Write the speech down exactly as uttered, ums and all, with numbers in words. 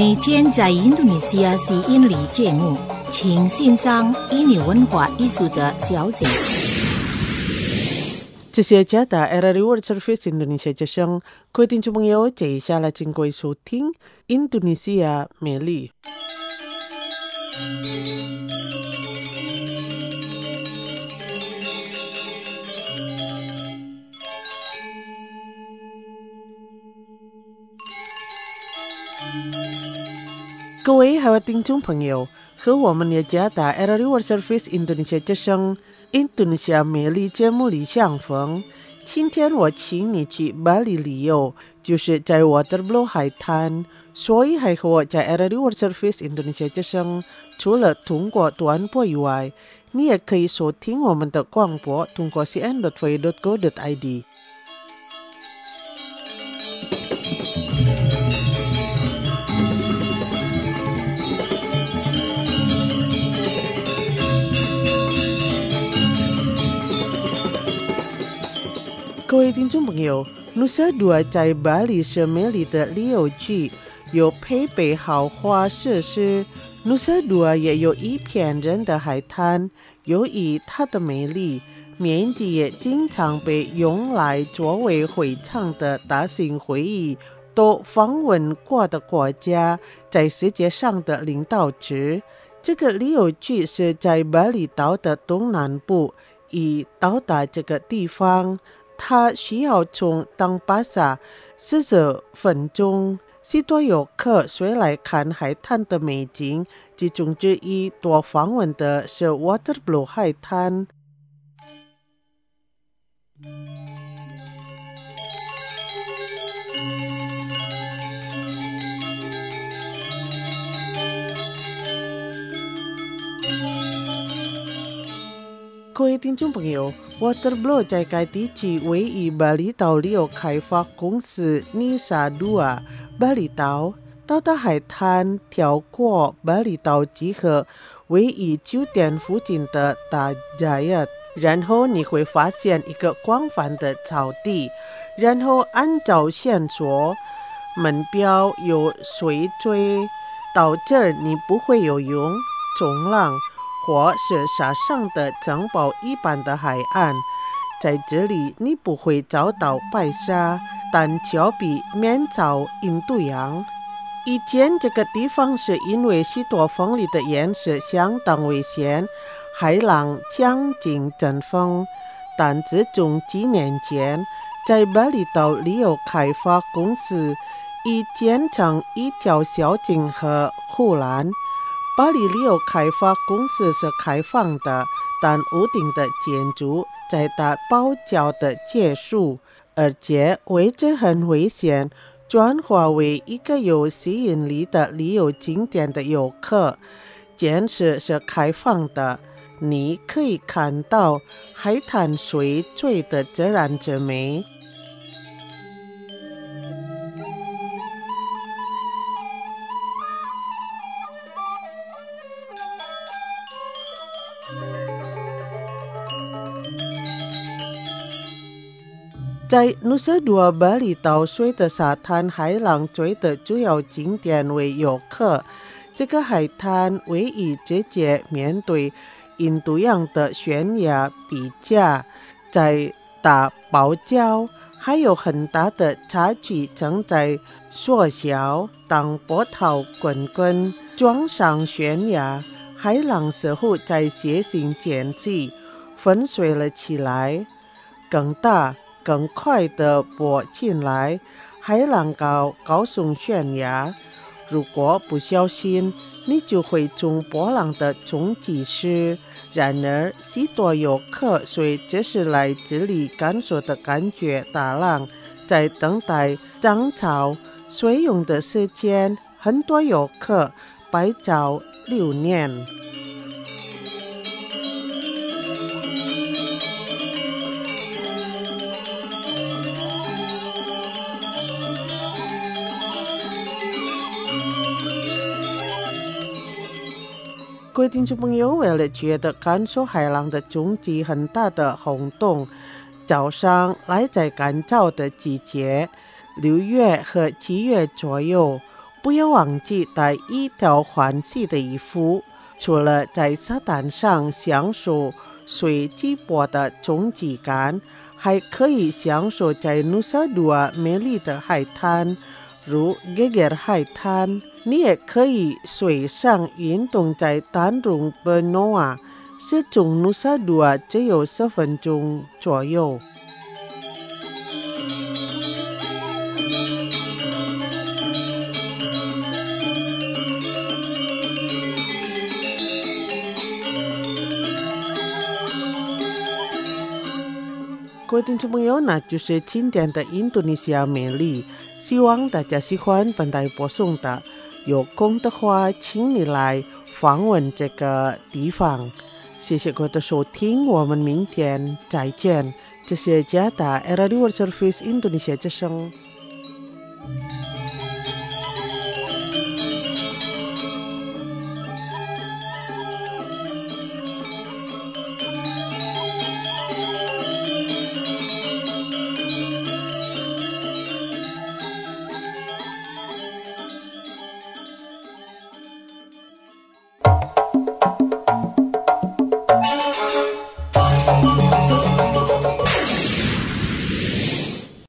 每天在印度尼西亚吸引力节目，请欣赏印尼文化艺术的消息。 这些家的 R R I World Service Indonesia 之声，各位听众朋友，这一下来请各位收听印度尼西亚美丽。各位好，听众朋友，和我们的家的 R R I World Service Indonesia 之声印度尼西亚美丽节目里相逢。今天我请你去巴黎旅游，就是在 Waterblow 海滩，所以还和我在 R R I World Service Indonesia 之声，除了通过短波以外，你也可以收听我们的广播，通过 c n dot v dot go dot i d。各位听众朋友， Nusa Dua 在巴黎是美丽的旅游区，有配备豪华设施。Nusa Dua 也有一片人的海滩，由于它的美丽，面积也经常被用来作为会场的大型会议都访问过的国家在世界上的领导者。这个旅游区是在巴厘岛的东南部，以到达这个地方它需要从当巴萨四十分钟。许多游客虽来看海滩的美景，其中之一多访问的是 Waterblow 海滩。各位听众朋友， Waterblow 在该地区位于巴厘岛旅游开发公司 Nusa Dua 巴厘岛。到达海滩，跳过巴厘岛集合位于酒店附近的大Jaya，然后你会发现一个广泛的草地，然后按照线索门标有水追到这儿，你不会游泳、冲浪或是沙上的城堡一般的海岸。在这里你不会遭到白沙，但峭壁面朝印度洋。以前这个地方是因为许多锋利的岩石相当危险，海浪将近阵风，但自从几年前，在巴厘岛旅游开发公司已建成一条小径和护栏。巴黎旅游开发公司是开放的，但屋顶的建筑在它包角的结束，而且位置很危险，转化为一个有吸引力的旅游景点的游客。建设是开放的，你可以看到海滩水追的自然之美。在 Nusa Dua 巴厘岛水的沙滩海浪追的主要景点为游客。这个海滩位于直接面对印度洋的悬崖壁架，在大堡礁还有很大的差距正在缩小。当波涛滚滚撞上悬崖，海浪似乎在斜行间隙粉碎了起来，更大更快地拨进来，海浪高高耸悬崖。如果不小心，你就会从波浪的冲击时。然而，许多游客虽只是来这里感受的感觉大浪，在等待涨潮水用的时间，很多游客拍照留念。各位听众朋友，为了觉得感受海浪的冲击很大的轰动，早上来在干燥的季节，六月和七月左右， 不要忘记带一条欢喜的衣服。除了在沙滩上享受随机波的冲击感，还可以享受在努萨杜瓦美丽的海滩，如 Geger 海滩。你也可以水上运动在丹绒 Benoa， 是从努萨杜瓦只有十分钟左右。各位听众朋友，那就是今天的印度尼西亚美丽，希望大家喜欢本台播送的。有空的话，请你来访问这个地方。谢谢各位的收听，我们明天再见。这是加达 Radio World Service Indonesia 之声。